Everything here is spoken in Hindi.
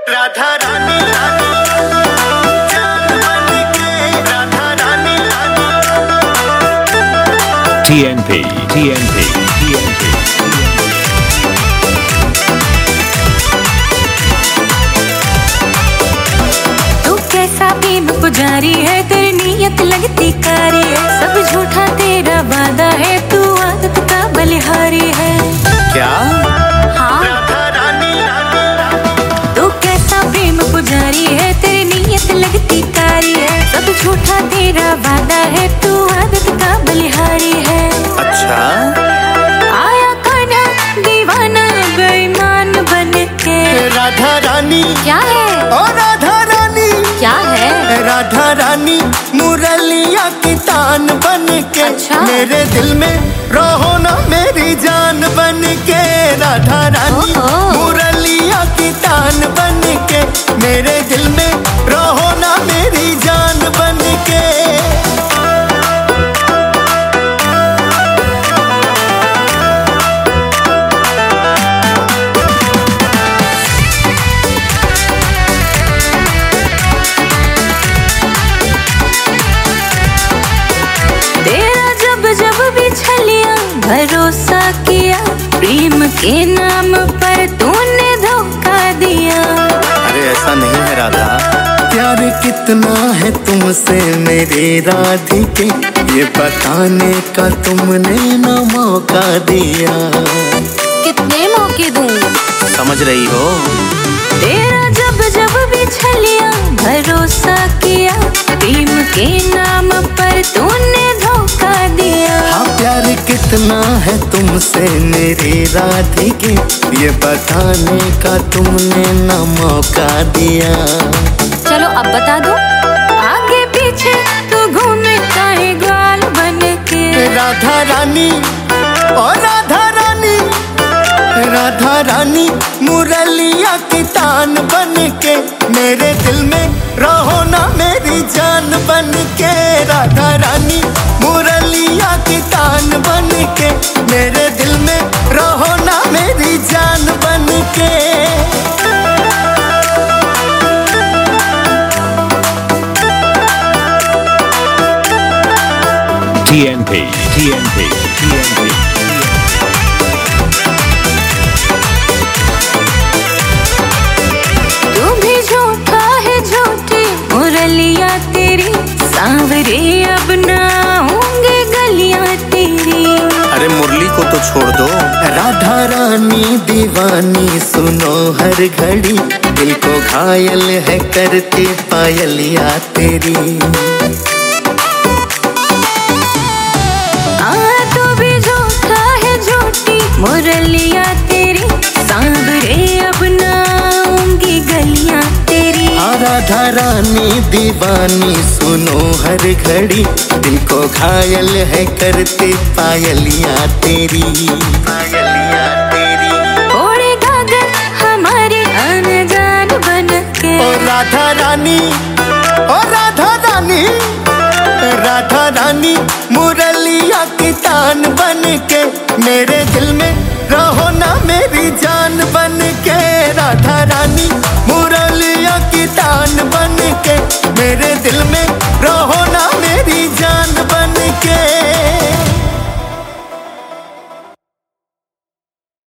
राधा रानी जान बनके राधा रानी TNP तू कैसा प्रेम पुजारी है, तेरी नीयत लगती कारी है, सब झूठा तेरा वादा है, तू आदत का बलिहारी है। क्या? हाँ, राधा रानी तू कैसा प्रेम पुजारी है, तेरी नीयत लगती कारी है, सब झूठा तेरा वादा है, तू आदत का बलिहारी है। अच्छा आया कान्हा दीवाना बेईमान बनके। राधा रानी क्या है? ओ राधा रानी क्या है? राधा रानी मुरलिया की तान बनके अच्छा? मेरे दिल में रहो ना मेरी जान बनके। राधा रानी ओहो। मुरलिया की तान बनके मेरे दिल में रहो ना मेरी जान बनके। तेरा जब जब भी छलिया भरोसा किया, प्रेम के नाम पर तूने धोखा दिया। अरे ऐसा नहीं है राधा, प्यार कितना है तुमसे मेरे राधिके ये बताने का तुमने न मौका दिया। कितने मौके दूं? समझ रही हो? तेरा जब जब भी छलिया भरोसा किया, प्रेम के नाम पर तूने धोखा दिया। हाँ प्यार कितना है तुमसे मेरी राधिके ये बताने का तुमने न मौका दिया। चलो अब बता दो, आगे पीछे तू घूमे काहे ग्वाल बनके। राधा रानी ओ राधा रानी राधा रानी मुरलिया की तान बनके मेरे दिल में रहो ना मेरी जान बनके। राधा रानी मुरलिया की तान बनके मेरे दिल में रहो ना मेरी जान बनके। TNP तू भी झूठा है, झूठी मुरलिया तेरी, सांवरे अब ना होंगे गलियां तेरी। अरे मुरली को तो छोड़ दो। राधा रानी दीवानी सुनो हर घड़ी, दिल को घायल है करती पायलिया तेरी। तू भी झूठा है, झूठी मुरलिया तेरी, सांवरे अब ना होंगी गलियां तेरी। राधा रानी दीवानी सुनो हर घड़ी, दिल को घायल है करती पायलिया तेरी। पायलिया तेरी ओढ़े गागर हमारी अनजान बनके। ओ राधा रानी ओ राधा रानी राधा रानी मुरलिया की तान बनके मेरे दिल में रहो ना मेरी जान बनके। राधा रानी मुरलिया की तान बनके मेरे दिल में रहो ना मेरी जान।